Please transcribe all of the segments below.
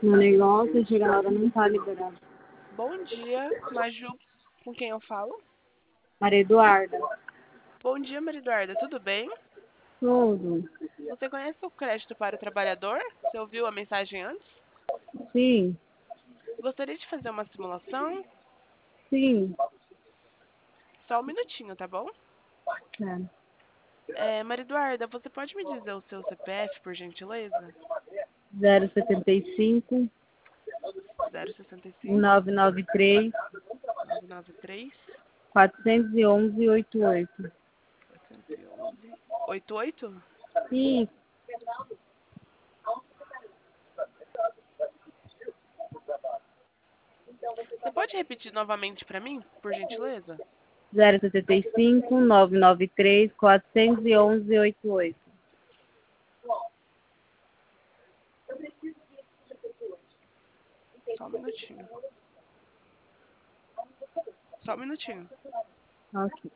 No negócio, chega na hora não tá liberado. Bom dia, Maju, com quem eu falo? Maria Eduarda. Bom dia, Maria Eduarda, tudo bem? Tudo. Você conhece o crédito para o trabalhador? Você ouviu a mensagem antes? Sim, Gostaria de fazer uma simulação? sim. Só um minutinho, tá bom? Maria Eduarda, você pode me dizer o seu CPF, por gentileza? 075 065 993 993 411 88. 411 88? Sim, Você pode repetir novamente para mim, por gentileza? 075 993 411 88. Só um minutinho. Só um minutinho. Ok.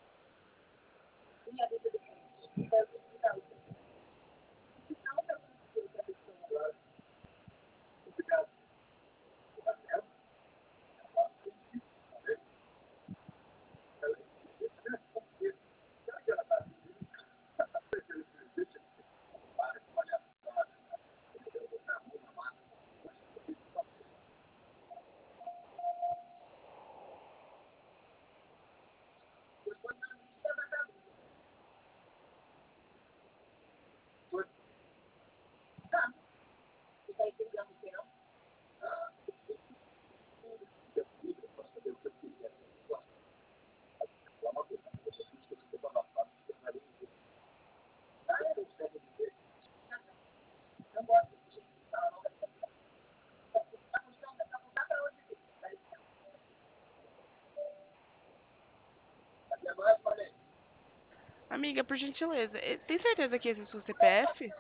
Amiga, por gentileza, tem certeza que esse é o seu CPF?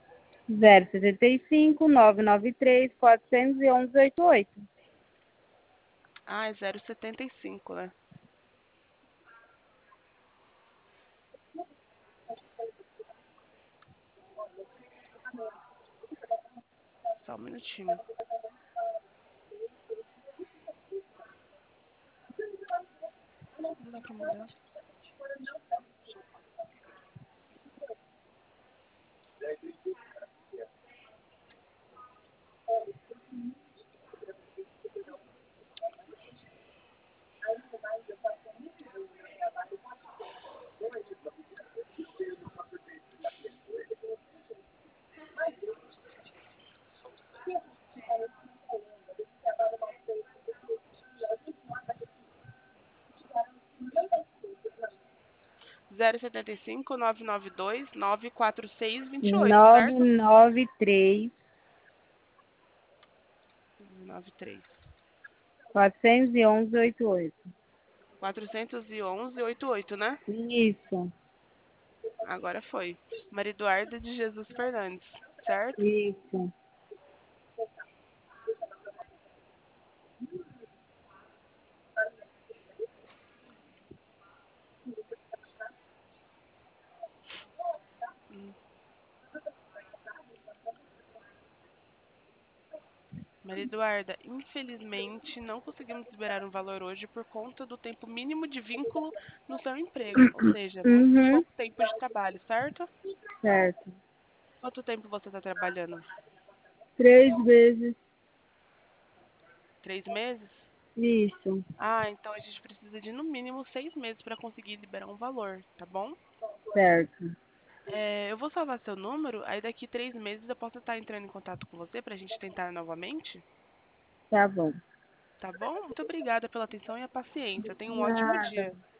075 993 411 88. Ah, é 075, né? Só um minutinho. Não dá pra mudar. Zero setenta e cinco 992 946 28, certo? 993 93 411 88. 411 88, né? Isso, Agora foi. Maria Eduarda de Jesus Fernandes, certo? isso. Hum. Maria Eduarda, infelizmente não conseguimos liberar um valor hoje por conta do tempo mínimo de vínculo no seu emprego, ou seja, muito Uhum, pouco tempo de trabalho, certo? certo. Quanto tempo você está trabalhando? 3 vezes. 3 meses? Isso, Ah, então a gente precisa de no mínimo 6 meses para conseguir liberar um valor, tá bom? certo. Eu vou salvar seu número, aí daqui 3 meses eu posso estar entrando em contato com você para a gente tentar novamente, Tá bom. tá bom? Muito obrigada pela atenção e a paciência. Tenha um ótimo Nada. dia.